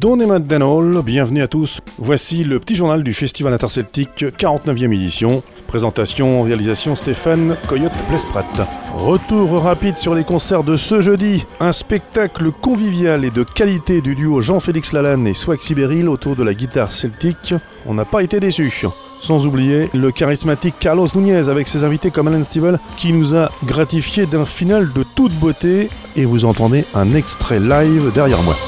Donema Denol, bienvenue à tous. Voici le petit journal du Festival Interceltique, 49e édition. Présentation, réalisation Stéphane Coyote-Plesprat. Retour rapide sur les concerts de ce jeudi. Un spectacle convivial et de qualité du duo Jean-Félix Lalanne et Swag Sibéril autour de la guitare celtique. On n'a pas été déçus. Sans oublier le charismatique Carlos Núñez avec ses invités comme Alan Stivell qui nous a gratifié d'un final de toute beauté. Et vous entendez un extrait live derrière moi.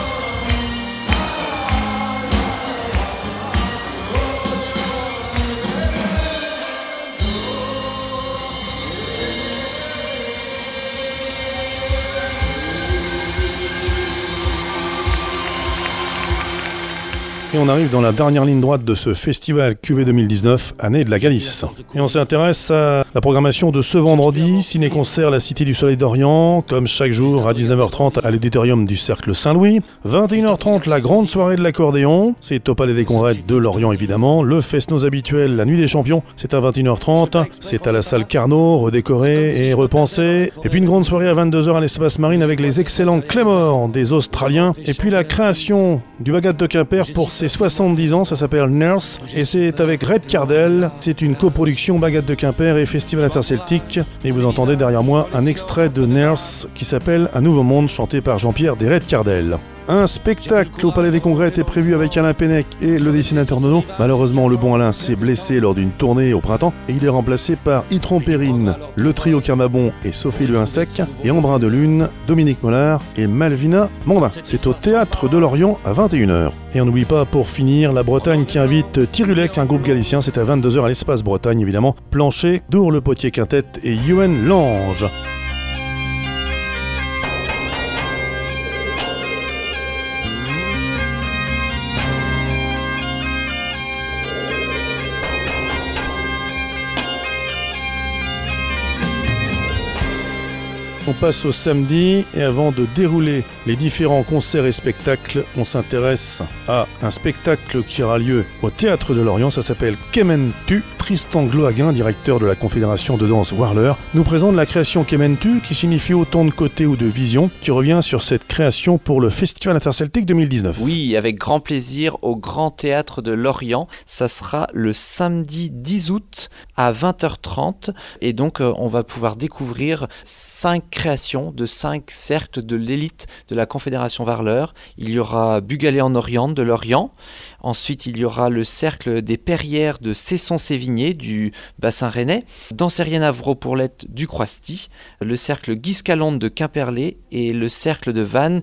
Et on arrive dans la dernière ligne droite de ce festival QV 2019, année de la Galice. Et on s'intéresse à la programmation de ce vendredi, ciné-concert La Cité du Soleil d'Orient, comme chaque jour à 19h30 à l'auditorium du Cercle Saint-Louis. 21h30, la grande soirée de l'accordéon, c'est au Palais des Congrès de Lorient évidemment. Le Fest-Noz habituel, la Nuit des Champions, c'est à 21h30. C'est à la salle Carnot, redécorée et repensée. Et puis une grande soirée à 22h à l'Espace Marine avec les excellents Claymore des Australiens. Et puis la création du Bagad de Quimper pour ses 70 ans, ça s'appelle Nurse et c'est avec Red Cardel. C'est une coproduction Bagad de Quimper et Festival Interceltique. Et vous entendez derrière moi un extrait de Nurse qui s'appelle Un Nouveau Monde, chanté par Jean-Pierre des Red Cardel. Un spectacle au Palais des Congrès était prévu avec Alain Pennec et le dessinateur Nono. Malheureusement, le bon Alain s'est blessé lors d'une tournée au printemps et il est remplacé par Ytron Perrine, le trio Carnabon et Sophie Le Insec et Embrun de Lune, Dominique Mollard et Malvina Mondin. C'est au Théâtre de Lorient à 21h. Et on n'oublie pas pour finir la Bretagne qui invite Tirulec, un groupe galicien, c'est à 22h à l'Espace Bretagne évidemment. Plancher, Dour le Potier Quintet et Yuen Lange. On passe au samedi et avant de dérouler les différents concerts et spectacles, on s'intéresse à un spectacle qui aura lieu au Théâtre de Lorient. Ça s'appelle Kementu. Tristan Glohaguin, directeur de la Confédération de danse Warler, nous présente la création Kementu qui signifie autant de côté ou de vision, qui revient sur cette création pour le Festival Interceltique 2019. Oui, avec grand plaisir au Grand Théâtre de Lorient. Ça sera le samedi 10 août à 20h30 et donc on va pouvoir découvrir 5 créations de 5 cercles de l'élite de la Confédération Warler. Il y aura Bugalé en Orient de Lorient. Ensuite, il y aura le cercle des Perrières de Cesson-Sévigné du bassin rennais, Danserienne Avro-Pourlette du Croisty, le cercle Guiscalonde de Quimperlé et le cercle de Vannes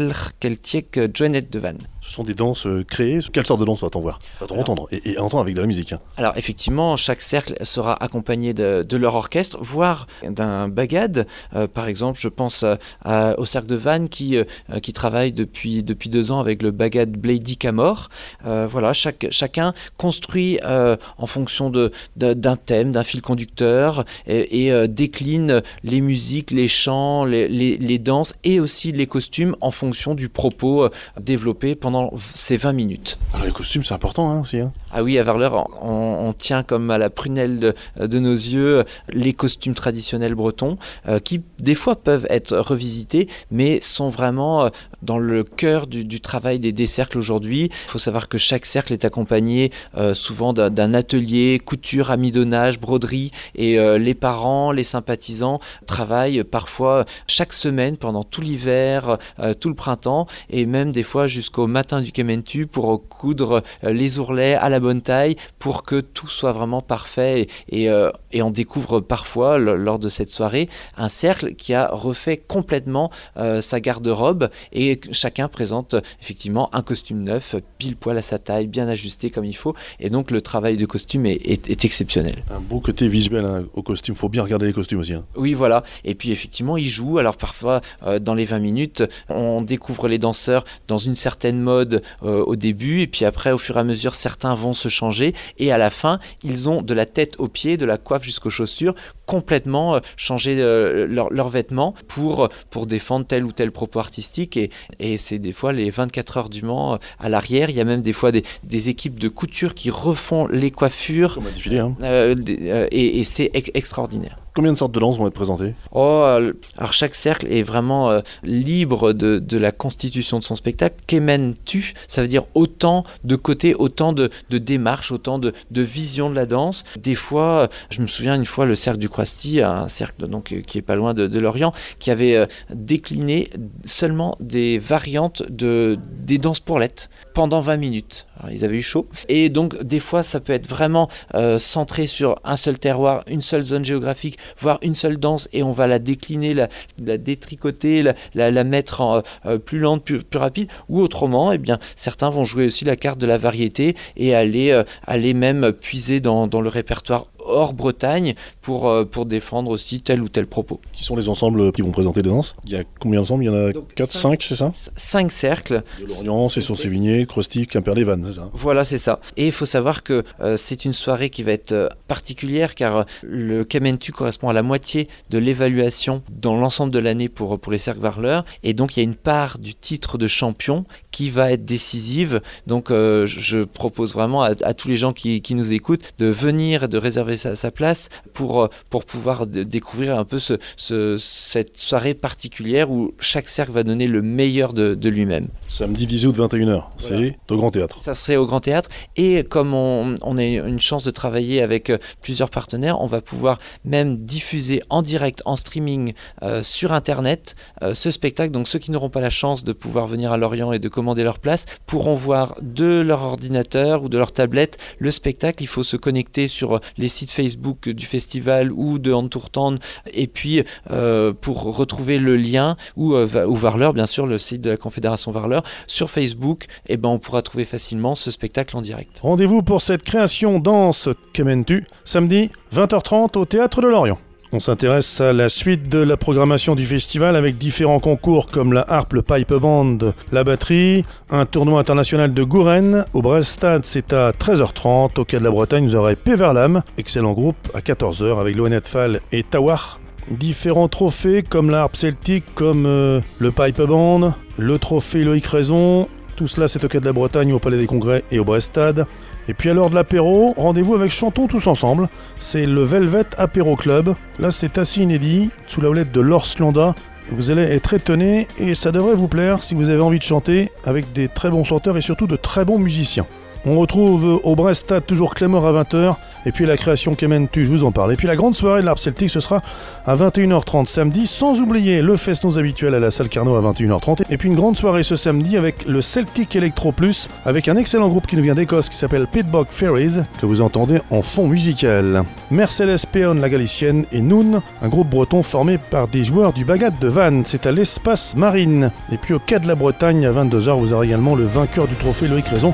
Keltiek Joannette de Vannes. Ce sont des danses créées. Quelle sorte de danse va-t-on voir? Va-t-on entendre et entendre avec de la musique? Alors effectivement, chaque cercle sera accompagné de leur orchestre, voire d'un bagad. Par exemple, je pense au cercle de Vannes qui travaille depuis 2 ans avec le bagad Blady Camor. Voilà, chacun construit en fonction d'un thème, d'un fil conducteur et décline les musiques, les chants, les danses et aussi les costumes en fonction du propos développé pendant ces 20 minutes. Alors les costumes, c'est important aussi. Ah oui, à Warler, on tient comme à la prunelle de nos yeux les costumes traditionnels bretons qui des fois peuvent être revisités mais sont vraiment dans le cœur du travail des cercles aujourd'hui. Il faut savoir que chaque cercle est accompagné souvent d'un atelier couture, amidonnage, broderie et les parents, les sympathisants travaillent parfois chaque semaine pendant tout l'hiver, tout le printemps et même des fois jusqu'au matin du Kementu pour coudre les ourlets à la bonne taille pour que tout soit vraiment parfait et on découvre parfois lors de cette soirée un cercle qui a refait complètement sa garde-robe et chacun présente effectivement un costume neuf pile poil à sa taille, bien ajusté comme il faut et donc le travail de costume est exceptionnel. Un beau côté visuel au costume, il faut bien regarder les costumes aussi. Oui voilà, et puis effectivement ils jouent, alors parfois dans les 20 minutes on découvre les danseurs dans une certaine mode au début et puis après au fur et à mesure certains vont se changer et à la fin ils ont de la tête aux pieds, de la coiffe jusqu'aux chaussures complètement changer leurs vêtements pour défendre tel ou tel propos artistique et c'est des fois les 24 heures du Mans à l'arrière. Il y a même des fois des équipes de couture qui refont les coiffures. Comme un défilé, hein. Et c'est extraordinaire. Combien de sortes de danses vont être présentées ? Alors chaque cercle est vraiment libre de la constitution de son spectacle. Kementu, ça veut dire autant de côtés, autant de démarches, autant de visions de la danse. Des fois, je me souviens une fois le cercle du Croisty, un cercle donc, qui est pas loin de Lorient, qui avait décliné seulement des variantes des danses pourlettes pendant 20 minutes. Alors, ils avaient eu chaud. Et donc des fois, ça peut être vraiment centré sur un seul terroir, une seule zone géographique, voire une seule danse, et on va la décliner, la détricoter, la mettre en plus lente, plus rapide, ou autrement, eh bien, certains vont jouer aussi la carte de la variété et aller même puiser dans le répertoire hors Bretagne pour défendre aussi tel ou tel propos. Qui sont les ensembles qui vont présenter des danses ? Il y a combien d'ensembles ? Il y en a 4, 5, c'est ça ? 5 cercles. De Lorient, Cesson-Sévigné, Croisty, Quimper-les-Vannes, c'est ça ? Voilà, c'est ça. Et il faut savoir que c'est une soirée qui va être particulière car le Kementu correspond à la moitié de l'évaluation dans l'ensemble de l'année pour les cercles Varleur. Et donc il y a une part du titre de champion qui va être décisive. Donc je propose vraiment à tous les gens qui nous écoutent de venir, de réserver sa place pour pouvoir découvrir un peu cette soirée particulière où chaque cercle va donner le meilleur de lui-même. Samedi 10 août 21h, c'est au Grand Théâtre. Ça serait au Grand Théâtre et comme on a une chance de travailler avec plusieurs partenaires, on va pouvoir même diffuser en direct, en streaming sur internet ce spectacle. Donc ceux qui n'auront pas la chance de pouvoir venir à Lorient et de commander leur place pourront voir de leur ordinateur ou de leur tablette le spectacle. Il faut se connecter sur les sites Facebook du festival ou de Entourtande et puis pour retrouver le lien ou Varleur, bien sûr le site de la Confédération Varleur sur Facebook, et on pourra trouver facilement ce spectacle en direct. Rendez-vous pour cette création danse Kementu samedi 20h30 au Théâtre de Lorient. On s'intéresse à la suite de la programmation du festival avec différents concours comme la harpe, le pipe band, la batterie, un tournoi international de Gouren. Au Brestad, c'est à 13h30. Au Quai de la Bretagne, vous aurez Peverlam, excellent groupe, à 14h avec l'Oenet Fall et Tawar. Différents trophées comme la harpe celtique, comme le pipe band, le trophée Loïc Raison. Tout cela, c'est au Quai de la Bretagne, au Palais des Congrès et au Brestad. Et puis à l'heure de l'apéro, rendez-vous avec Chantons tous ensemble. C'est le Velvet Apéro Club. Là, c'est assez inédit, sous la houlette de Lors Landa. Vous allez être étonnés et ça devrait vous plaire si vous avez envie de chanter avec des très bons chanteurs et surtout de très bons musiciens. On retrouve au Brestad toujours Clémor à 20h et puis la création Kementu, je vous en parle. Et puis la grande soirée de l'harpe celtique, ce sera à 21h30 samedi, sans oublier le feston habituel à la salle Carnot à 21h30. Et puis une grande soirée ce samedi avec le Celtic Electro Plus, avec un excellent groupe qui nous vient d'Écosse qui s'appelle Pitbog Fairies, que vous entendez en fond musical. Mercedes Peon, la Galicienne, et Noon, un groupe breton formé par des joueurs du Bagat de Vannes. C'est à l'Espace Marine. Et puis au Quai de la Bretagne, à 22h, vous aurez également le vainqueur du trophée Loïc Raison,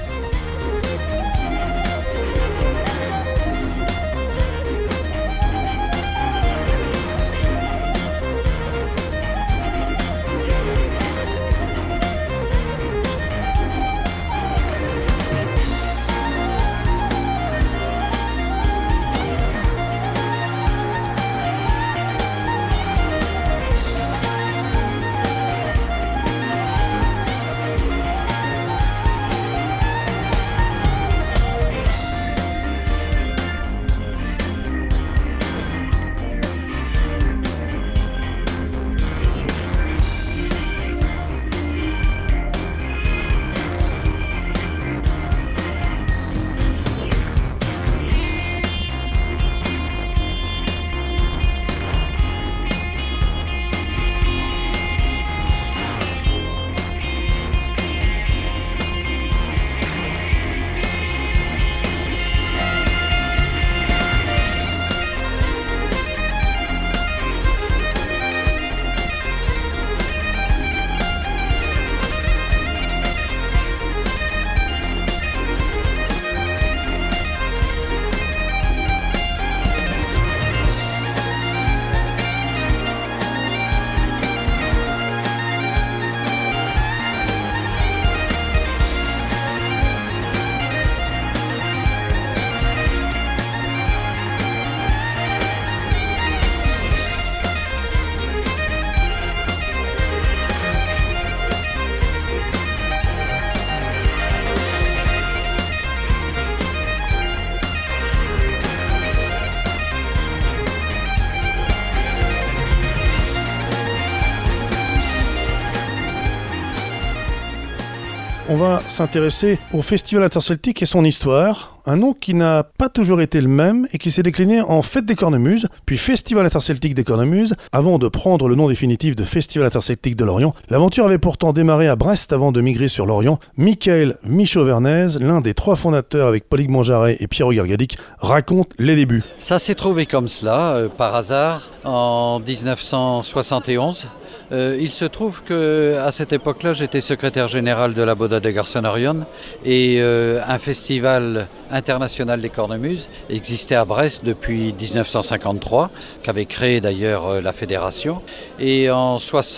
on va s'intéresser au Festival interceltique et son histoire. Un nom qui n'a pas toujours été le même et qui s'est décliné en Fête des Cornemuses, puis Festival interceltique des Cornemuses, avant de prendre le nom définitif de Festival interceltique de Lorient. L'aventure avait pourtant démarré à Brest avant de migrer sur Lorient. Michael Michaud-Vernez, l'un des 3 fondateurs avec Paulique Monjaret et Pierre Gargadic, raconte les débuts. Ça s'est trouvé comme cela, par hasard, en 1971. Il se trouve qu'à cette époque-là, j'étais secrétaire général de la Boda de Garçon-Orion et un festival international des cornemuses existait à Brest depuis 1953, qu'avait créé d'ailleurs la fédération. Et en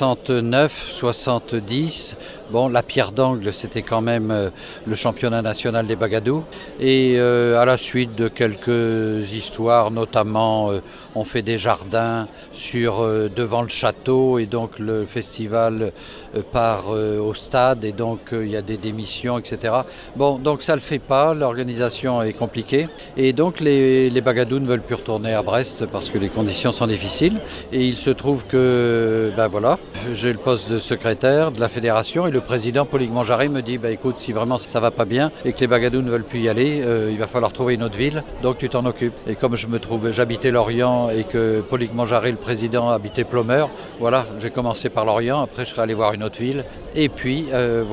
69-70, la pierre d'angle, c'était quand même le championnat national des bagadous. Et à la suite de quelques histoires, notamment on fait des jardins devant le château et donc le festival part au stade et donc il y a des démissions, etc. Donc ça ne le fait pas, l'organisation est compliquée et donc les bagadous ne veulent plus retourner à Brest parce que les conditions sont difficiles. Et il se trouve que j'ai le poste de secrétaire de la fédération et le président Paulique Monjaret me dit écoute, si vraiment ça va pas bien et que les bagadous ne veulent plus y aller, il va falloir trouver une autre ville, donc tu t'en occupes. Et comme j'habitais Lorient et que Paulique Monjaret, le président, habitait Plomeur, j'ai commencé par Lorient, après je serais allé voir une autre ville et puis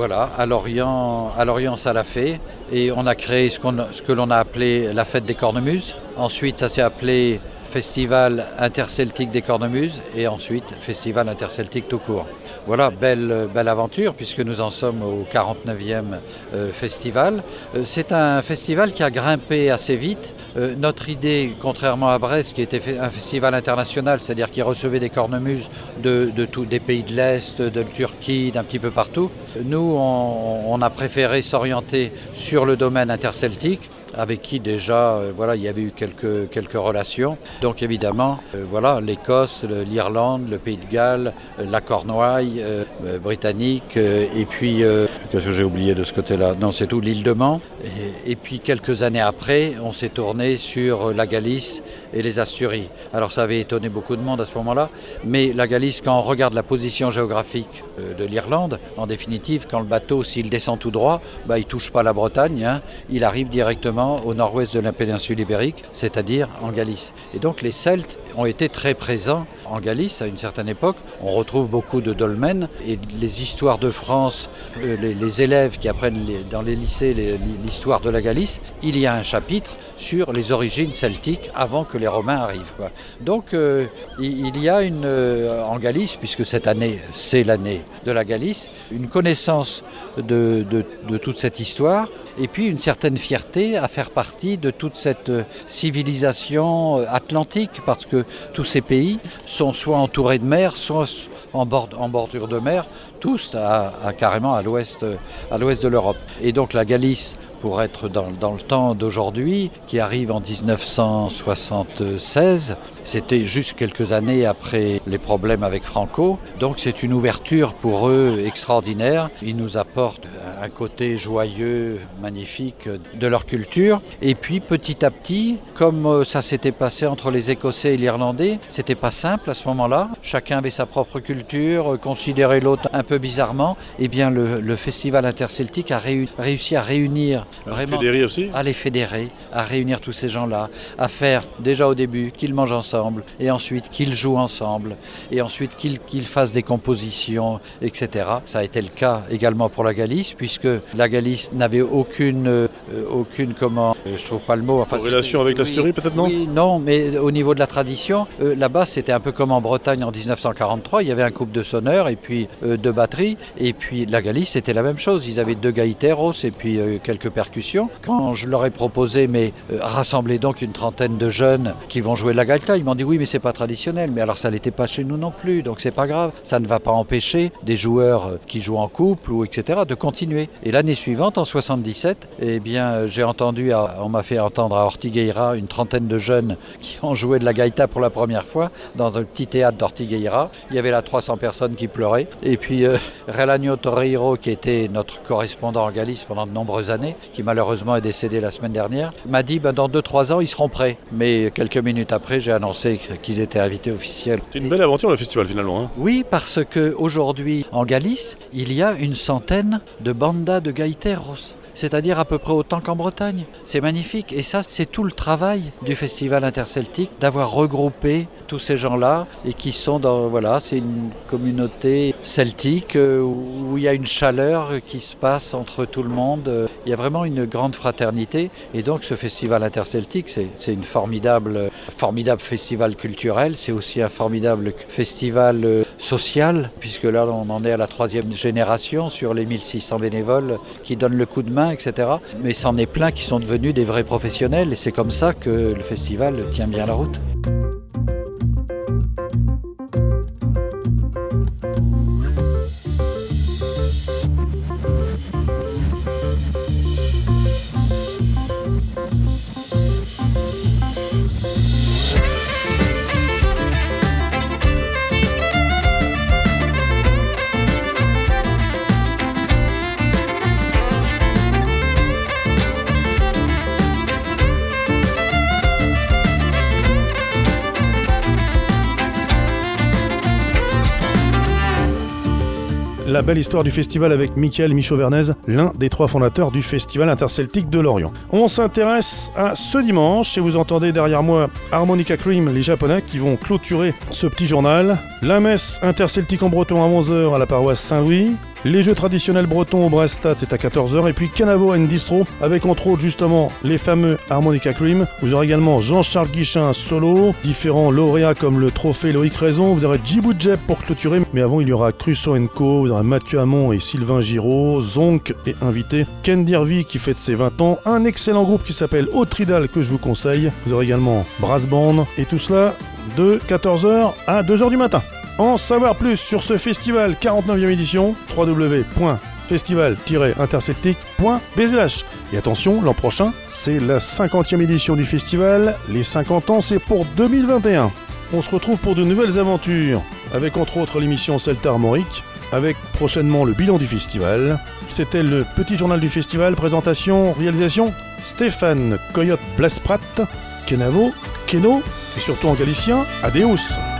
à Lorient ça l'a fait et on a créé ce que l'on a appelé la fête des cornemuses. Ensuite ça s'est appelé Festival interceltique des cornemuses et ensuite Festival interceltique tout court. Voilà, belle aventure puisque nous en sommes au 49e festival. C'est un festival qui a grimpé assez vite. Notre idée, contrairement à Brest, qui était un festival international, c'est-à-dire qui recevait des cornemuses de tous des pays de l'Est, de Turquie, d'un petit peu partout, nous, on a préféré s'orienter sur le domaine interceltique, avec qui déjà il y avait eu quelques relations. Donc évidemment, l'Écosse, l'Irlande, le Pays de Galles, la Cornouaille, britannique, et puis, qu'est-ce que j'ai oublié de ce côté-là ? Non, c'est tout, l'île de Man. Et puis quelques années après, on s'est tourné sur la Galice et les Asturies. Alors ça avait étonné beaucoup de monde à ce moment-là, mais la Galice, quand on regarde la position géographique de l'Irlande, en définitive, quand le bateau, s'il descend tout droit, il ne touche pas la Bretagne, il arrive directement au nord-ouest de la péninsule ibérique, c'est-à-dire en Galice. Et donc les Celtes ont été très présents en Galice à une certaine époque. On retrouve beaucoup de dolmens et les histoires de France, les élèves qui apprennent dans les lycées l'histoire de la Galice, il y a un chapitre sur les origines celtiques avant que les Romains arrivent. Donc il y a en Galice, puisque cette année c'est l'année de la Galice, une connaissance de toute cette histoire et puis une certaine fierté à faire partie de toute cette civilisation atlantique parce que tous ces pays sont soit entourés de mer, soit en bordure de mer, tous carrément à l'ouest de l'Europe. Et donc la Galice, pour être dans le temps d'aujourd'hui, qui arrive en 1976, c'était juste quelques années après les problèmes avec Franco. Donc c'est une ouverture pour eux extraordinaire. Ils nous apportent un côté joyeux, magnifique de leur culture. Et puis petit à petit, comme ça s'était passé entre les Écossais et l'Irlandais, c'était pas simple à ce moment-là. Chacun avait sa propre culture, considérait l'autre un peu bizarrement. Eh bien le festival interceltique a réussi à réunir vraiment, à les fédérer, à réunir tous ces gens-là, à faire déjà au début qu'ils mangent ensemble, et ensuite qu'ils jouent ensemble, et ensuite qu'ils fassent des compositions, etc. Ça a été le cas également pour la Galice, puisque la Galice n'avait aucune je trouve pas le mot. En relation avec l'Asturie, peut-être, non ? Oui, non, mais au niveau de la tradition, là-bas c'était un peu comme en Bretagne en 1943, il y avait un couple de sonneurs et puis 2 batteries, et puis la Galice c'était la même chose, ils avaient 2 gaiteros et puis quelques percussions. Quand je leur ai proposé, rassembler donc une trentaine de jeunes qui vont jouer de la gaïta, ils m'ont dit oui, mais c'est pas traditionnel, mais alors ça l'était pas chez nous non plus, donc c'est pas grave, ça ne va pas empêcher des joueurs qui jouent en couple ou etc. de continuer. Et l'année suivante, en 77, eh bien on m'a fait entendre à Ortigueira une trentaine de jeunes qui ont joué de la gaïta pour la première fois dans un petit théâtre d'Ortigueira. Il y avait là 300 personnes qui pleuraient. Et puis Relagno Torreiro, qui était notre correspondant en Galice pendant de nombreuses années, qui malheureusement est décédé la semaine dernière, m'a dit dans 2-3 ans ils seront prêts. Mais quelques minutes après, j'ai annoncé annoncé qu'ils étaient invités officiels. C'est une belle aventure le festival finalement. Oui, parce qu'aujourd'hui en Galice, il y a une centaine de bandas de gaiteros. C'est-à-dire à peu près autant qu'en Bretagne. C'est magnifique. Et ça, c'est tout le travail du Festival interceltique, d'avoir regroupé tous ces gens-là et qui sont dans... Voilà, c'est une communauté celtique où il y a une chaleur qui se passe entre tout le monde. Il y a vraiment une grande fraternité. Et donc ce Festival interceltique, c'est une formidable festival culturel. C'est aussi un formidable festival social, puisque là, on en est à la 3e génération sur les 1600 bénévoles qui donnent le coup de main, etc. Mais c'en est plein qui sont devenus des vrais professionnels et c'est comme ça que le festival tient bien la route. La belle histoire du festival avec Michael Michaud-Vernez, l'un des 3 fondateurs du Festival interceltique de Lorient. On s'intéresse à ce dimanche et vous entendez derrière moi Harmonica Cream, les Japonais, qui vont clôturer ce petit journal. La messe interceltique en breton à 11h à la paroisse Saint-Louis. Les jeux traditionnels bretons au Brestad, c'est à 14h. Et puis Canavo and Distro, avec entre autres justement les fameux Harmonica Cream. Vous aurez également Jean-Charles Guichin solo, différents lauréats comme le trophée Loïc Raison. Vous aurez Djibou Djeb pour clôturer. Mais avant, il y aura Crusoe & Co. Vous aurez Mathieu Hamon et Sylvain Giraud. Zonk est invité. Ken Dirvy qui fête ses 20 ans. Un excellent groupe qui s'appelle Otridal que je vous conseille. Vous aurez également Brass Band. Et tout cela de 14h à 2h du matin. En savoir plus sur ce festival 49e édition, www.festival-interceltique.bzh. Et attention, l'an prochain, c'est la 50e édition du festival. Les 50 ans, c'est pour 2021. On se retrouve pour de nouvelles aventures, avec entre autres l'émission Celta Armorique, avec prochainement le bilan du festival. C'était le petit journal du festival, présentation, réalisation, Stéphane Coyote Blasprat, Kenavo, Keno, et surtout en galicien, Adeus.